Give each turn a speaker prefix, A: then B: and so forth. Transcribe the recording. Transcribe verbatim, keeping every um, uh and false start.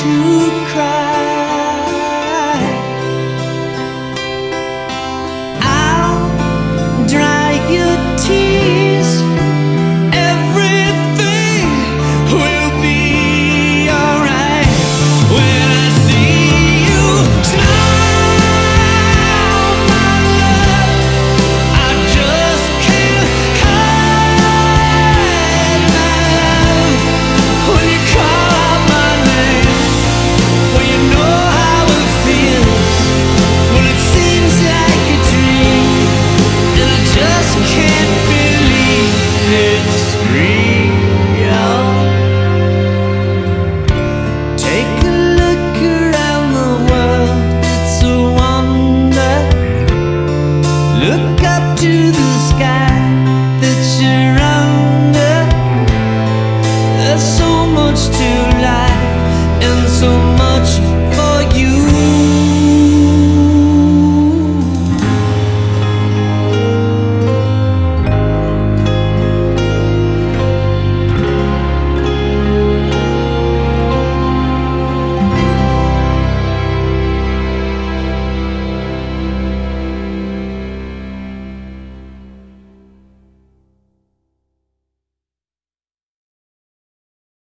A: to cry. I'll dry your tears. Everything will be alright when I see you smile, my love. I just can't hide, my love. When you call out my name, when you know how it feels, when it seems like a dream, and I just can't believe it's real. Take a look around the world, it's a wonder. Look up to the